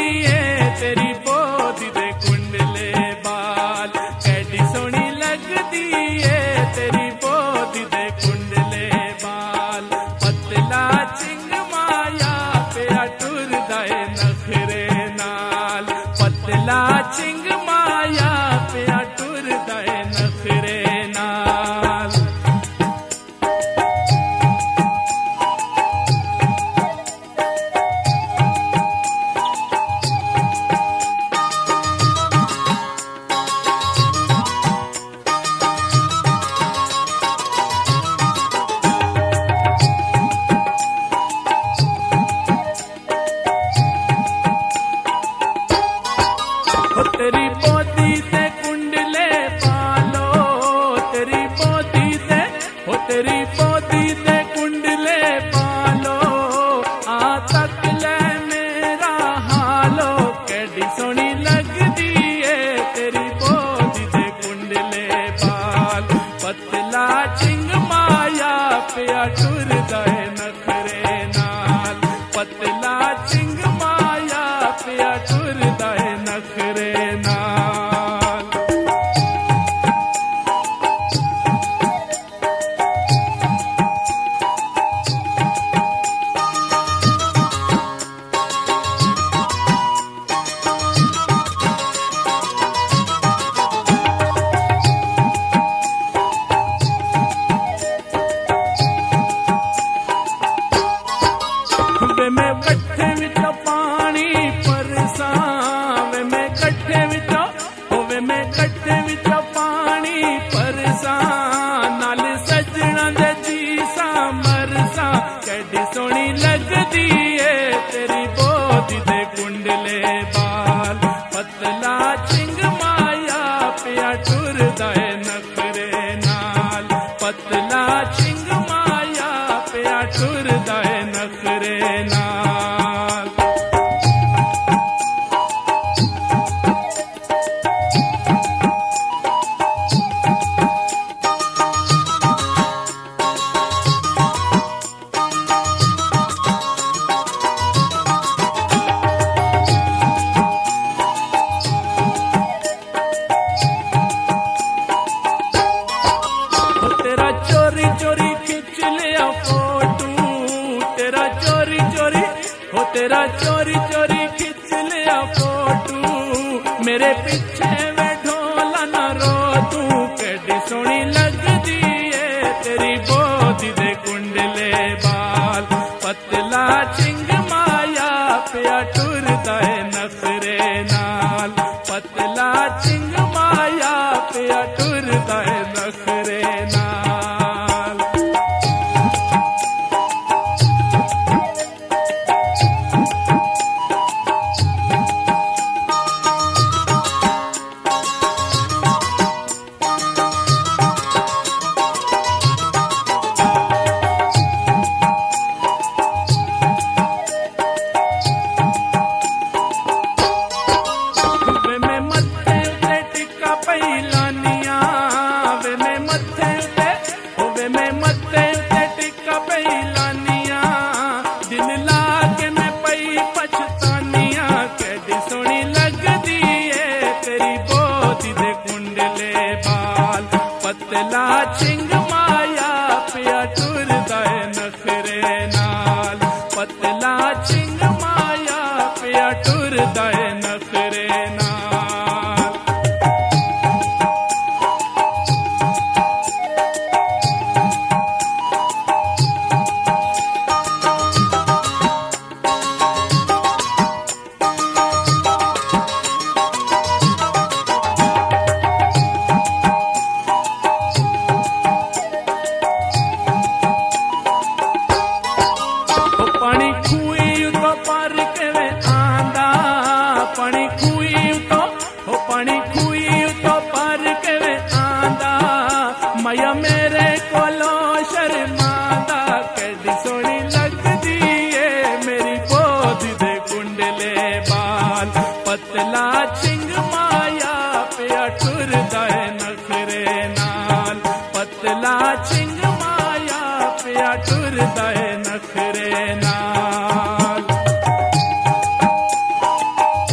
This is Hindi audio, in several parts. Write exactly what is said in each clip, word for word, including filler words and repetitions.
है तेरी बोधी दे कुंडले बाल, कैडी सोनी लगदी है तेरी बोधी दे कुंडले बाल। पतला चिंग माया पिया टुरदा है नखरे नाल, पतला चिंग माया पिया टुरदा है नखरे नाल। तेरी बोधी से कुंडले पालो, तेरी बोधी से हो तेरी बोधी से कुंडले पालो, आ तक ले मेरा हालो, कैडी सोनी लगदी है तेरी बोधी से कुंडले बाल। पतला चिंग माया पिया टुरदा है नखरे नाल, पतला चिंग माया पिया टुरदा है नखरे नाल। वे मैं कट्ठे विचों पानी परसा, वे मैं कट्ठे विचों होवे मैं कट्ठे विचों पानी परसा, नाल सजना दे जीसा मरसा, कैडी सोनी लगदी है तेरी बोधी दे कुंडले बाल। पतला चिंग माया पिया टुरदा है नखरे नाल, पतला चिंग माया पिया टुरदा है नखरे नाल। तेरा चोरी चोरी खिंच लिया फोटू, तेरा चोरी चोरी हो तेरा चोरी चोरी खिंच लिया फोटू, मेरे पीछे वे ढोला ना रो तू, कैडी सोनी लगदी है तेरी बोधी दे कुंडले बाल। पतला चिंग माया पिया टुरदा है नखरे नाल, पतला चिंग माया पिया टुरदा है नखरे नाल। वे मैं मत्थे उते टिक्का पैलानिया, वे मैं मत्थे उते हो वे मैं मत्थे उते टिक्का पैलानिया, दिन लाके मैं पई पछतानिया, कैडी सोनी लगदी है तेरी बोधी दे कुंडले बाल। पतला चिंग माया पिया टुरदा है नखरे नाल, पतला चिंग माया पिया टुरदा है नखरे नाल। पानी खुई उतो पार के वे आंदा, पानी खुई उतो हो पानी खुई उतो पार के वे आंदा, माया मेरे कोलो शर्मांदा, कैडी सोनी लगदी है मेरी बोधी दे कुंडले बाल। पतला चिंग माया पिया टुरदा है नखरे नाल, पतला चिंग माया पिया टुरदा है नखरे नाल।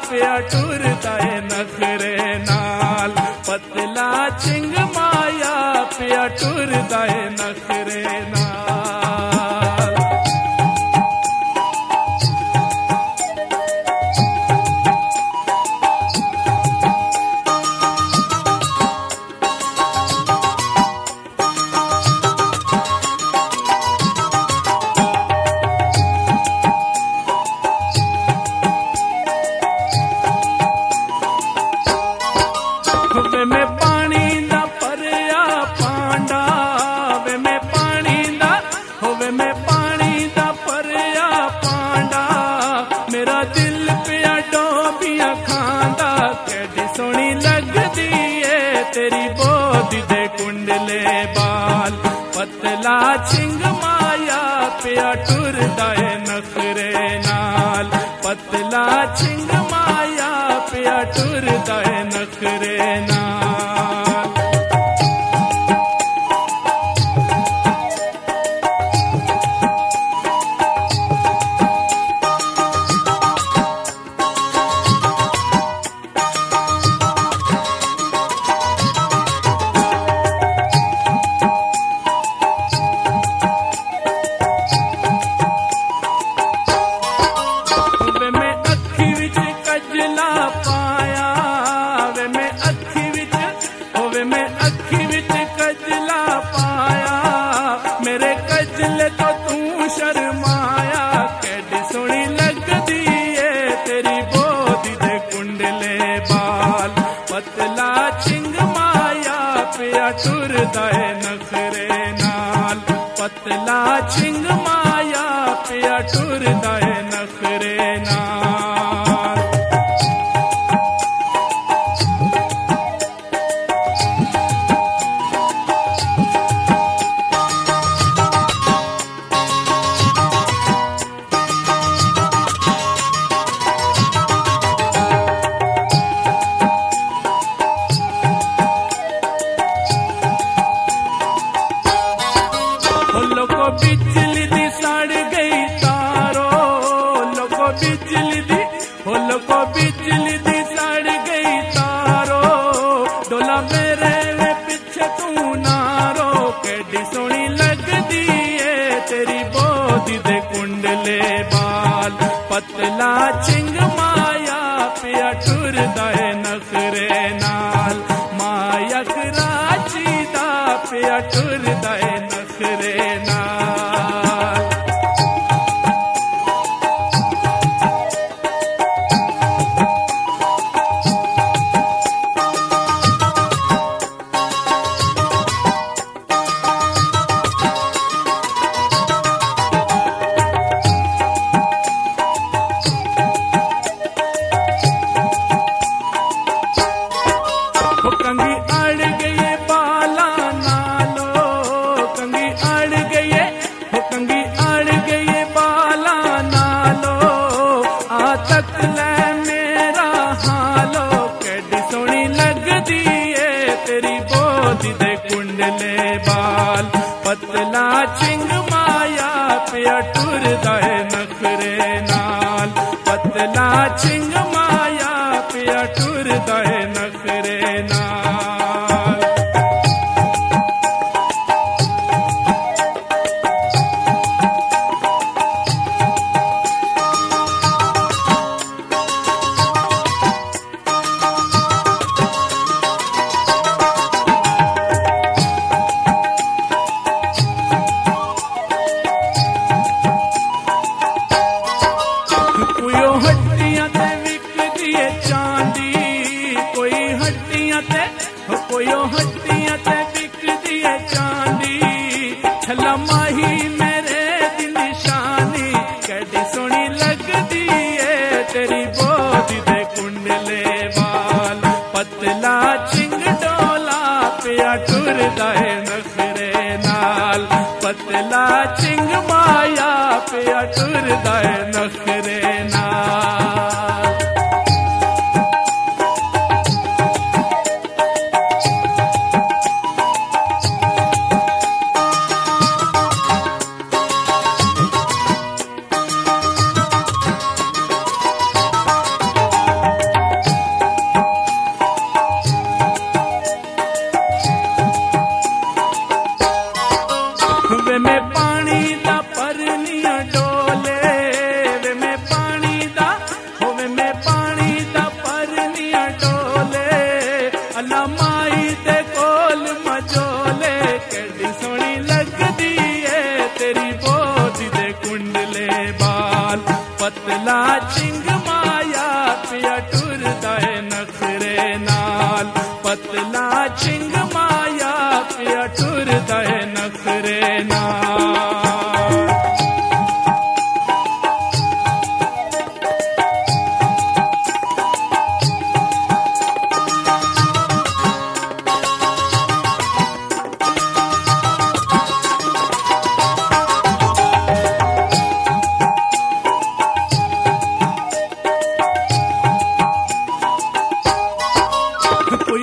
पिया टुरदा है नखरे नाल, पतला चिंग माया पिया टुरदा है नखरे नाल। वे मैं पानी दा भरिया पांडा, वे मैं पानी दा होवे मैं पानी दा भरिया पांडा, मेरा दिल पिया डोबिया खांदा, कैडी सोहनी लगदी है तेरी बोदी दे कुंडले बाल, पतला चिंग माया पिया टुरदा है नखरे नाल, पतला चिंग माया पिया टुरदा है नखरे नाल। वे मैं अखी विच कजला पाया, वे मैं अखी विच होवे मैं अखी विच कजला पाया, मेरे कजले तो तू शर्माया, कैडी सोहनी लगदी है तेरी बोदी दे कुंडले बाल, पतला चिंग माया पिया टुरदा है नखरे नाल, पतला चिंग माया पिया टुरदा है नखरे नाल। लोको बिजली दी सड़ गई तारो, लोको बिजली दी हो लोको बिजली दी सड़ गई तारो, डोला मेरे वे पीछे तू नारो, कैडी सोहनी लगदी है तेरी बोदी दे कुंडले बाल, पतला चिंग माया पिया टुरदा है नखरे नाल, माया कराची दा पिया टुरदा है नखरे नाल। हो कंगी अड़ गई बाला नालो, कंगी अड़ गई हो कंगी अड़ गई बाला नालो, आ तक ले मेरा हालो, कैडी सोहनी लगदी है तेरी बोदी दे कुंडले बाल, पतला चिंग माया पिया टुरदा है नखरे नाल, पतला चिंग माया पिया टुरदा है नखरे नाल। कोई हड्डियां ते विकदी है चांदी, कोई हड्डियां ते कोई हड्डियां ते विकदी है चांदी, छला माही मेरे दी निशानी, कैडी सोहनी लगदी है तेरी बोदी दे कुंडले बाल, पतला चिंग डोला पिया टुरदा है नखरे नाल, पतला चिंग माया पिया टुरदा है नखरे नाल।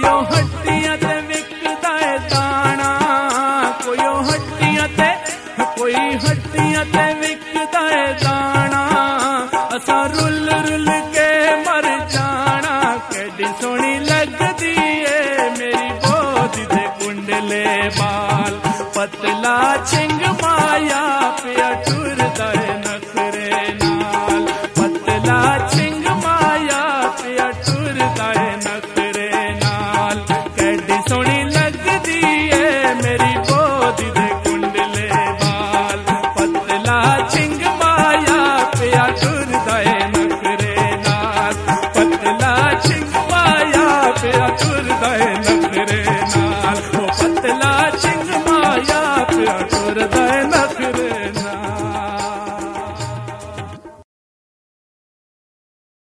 कोयो हट्टियां ते विकदा है दाना, कोयो हट्टियां ते कोई हट्टियां ते विकदा है दाना, असा रुल रुल के मर जाना। केडी सोहनी लगदी है मेरी बोधी दे कुंडले बाल, पतला छिंग माया पिया टुरदा है नखरे नाल, पतला छिंग माया पिया टुरदा है नखरे नाल। केडी सोहनी लगदी है मेरी बोधी दे कुंडले बाल, पतला छिंग माया पिया टुरदा है नखरे नाल, पतला छिंग माया पिया टुरदा है नखरे नाल।